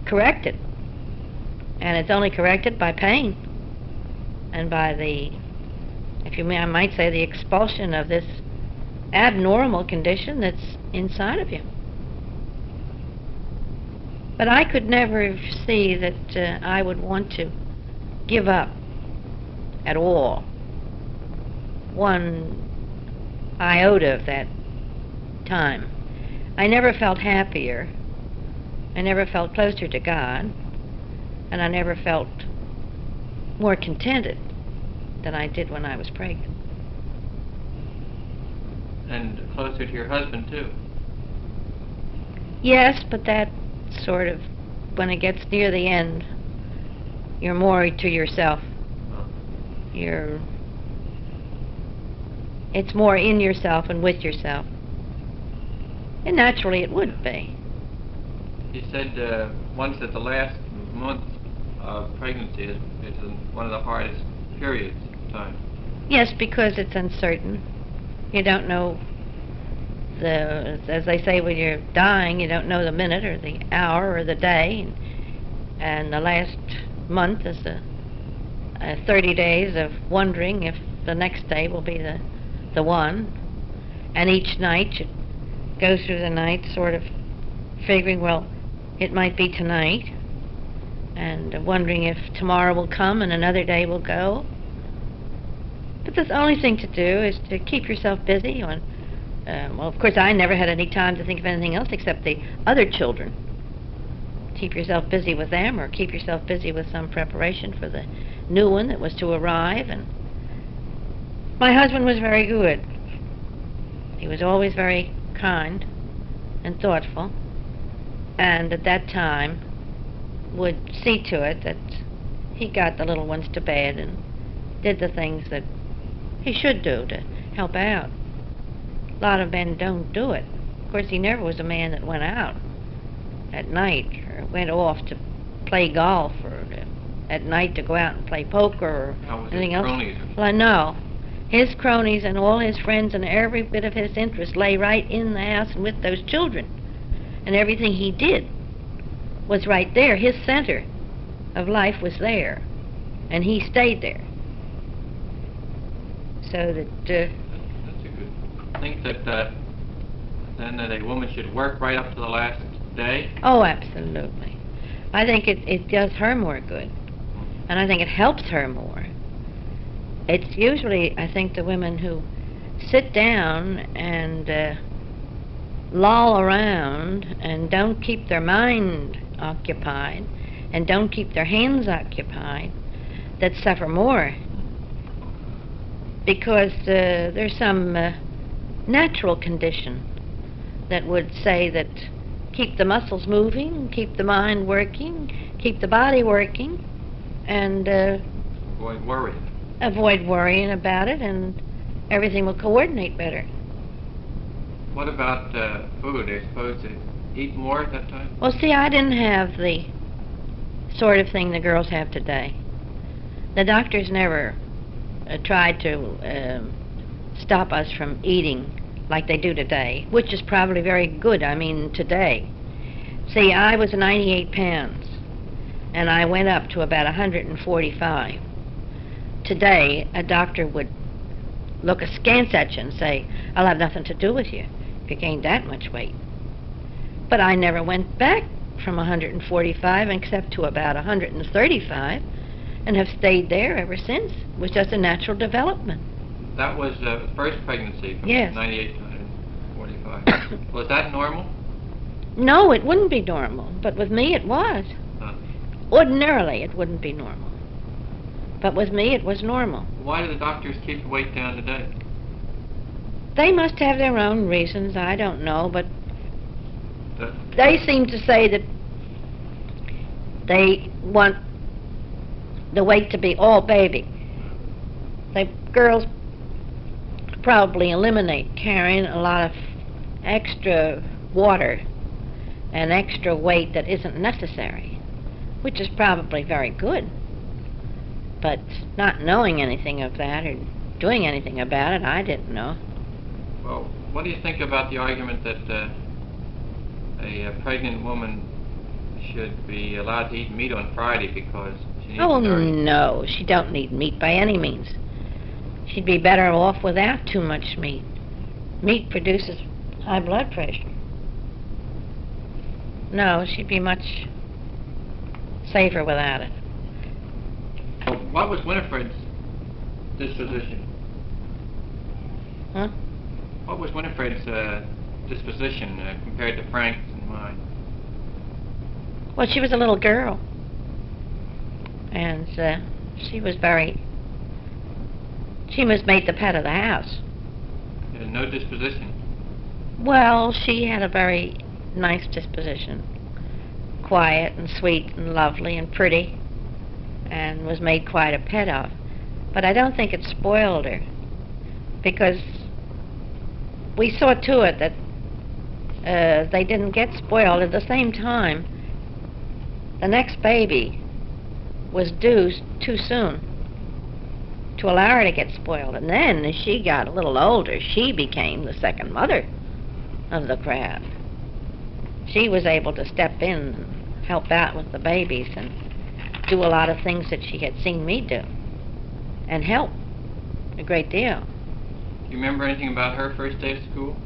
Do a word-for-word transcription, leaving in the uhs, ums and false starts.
corrected. And it's only corrected by pain and by the, if you may, I might say, the expulsion of this abnormal condition that's inside of you. But I could never see that uh, I would want to give up at all one iota of that time. I never felt happier. I never felt closer to God. And I never felt more contented than I did when I was pregnant. And closer to your husband, too? Yes, but that sort of, when it gets near the end, you're more to yourself. Oh. You're, it's more in yourself and with yourself. And naturally it would be. You said uh, once that the last month of pregnancy is, is one of the hardest periods of time. Yes, because it's uncertain. You don't know the, as they say when you're dying, you don't know the minute or the hour or the day. And, and the last month is the uh, thirty days of wondering if the next day will be the, the one. And each night you go through the night sort of figuring, well, it might be tonight. And wondering if tomorrow will come and another day will go. But the only thing to do is to keep yourself busy. On, uh, well, of course, I never had any time to think of anything else except the other children. Keep yourself busy with them, or keep yourself busy with some preparation for the new one that was to arrive. And my husband was very good. He was always very kind and thoughtful. And at that time, would see to it that he got the little ones to bed and did the things that he should do to help out. A lot of men don't do it. Of course, he never was a man that went out at night or went off to play golf or to, at night to go out and play poker or anything else. Cronies? Well, no. His cronies and all his friends and every bit of his interest lay right in the house and with those children. And everything he did was right there. His center of life was there, and he stayed there. So that... Uh, That's a good... I think that, uh, then that a woman should work right up to the last day? Oh, absolutely. I think it, it does her more good, and I think it helps her more. It's usually, I think, the women who sit down and uh, loll around and don't keep their mind occupied and don't keep their hands occupied that suffer more, because uh, there's some uh, natural condition that would say that keep the muscles moving, keep the mind working, keep the body working, and uh, avoid worrying. Avoid worrying about it, and everything will coordinate better. What about uh, food? Are you supposed to eat more at that time? Well, see, I didn't have the sort of thing the girls have today. The doctors never uh, tried to uh, stop us from eating like they do today, which is probably very good, I mean, today. See, I was ninety-eight pounds, and I went up to about one hundred forty-five. Today, a doctor would look askance at you and say, I'll have nothing to do with you if you gained that much weight. But I never went back from one hundred forty-five except to about one hundred thirty-five, and have stayed there ever since. It was just a natural development. That was the uh, first pregnancy from yes. ninety-eight to one hundred forty-five. Was that normal? No, it wouldn't be normal, but with me it was. Huh. Ordinarily, it wouldn't be normal. But with me, it was normal. Why do the doctors keep the weight down today? They must have their own reasons, I don't know, but The they seem to say that they want the weight to be all baby. The girls probably eliminate carrying a lot of extra water and extra weight that isn't necessary, which is probably very good. But not knowing anything of that or doing anything about it, I didn't know. Well, what do you think about the argument that uh, a, a pregnant woman should be allowed to eat meat on Friday because she needs Oh, to nourish. no, she don't need meat by any means. She'd be better off without too much meat. Meat produces high blood pressure. No, she'd be much safer without it. Well, what was Winifred's disposition? Huh? What was Winifred's uh, disposition uh, compared to Frank's and mine? Well, she was a little girl. And uh, she was very... She was made the pet of the house. Uh, no disposition. Well, she had a very nice disposition. Quiet and sweet and lovely and pretty. And was made quite a pet of. But I don't think it spoiled her. Because we saw to it that uh, they didn't get spoiled. At the same time, the next baby was due too soon to allow her to get spoiled. And then, as she got a little older, she became the second mother of the crowd. She was able to step in and help out with the babies and do a lot of things that she had seen me do, and help a great deal. Do you remember anything about her first day of school?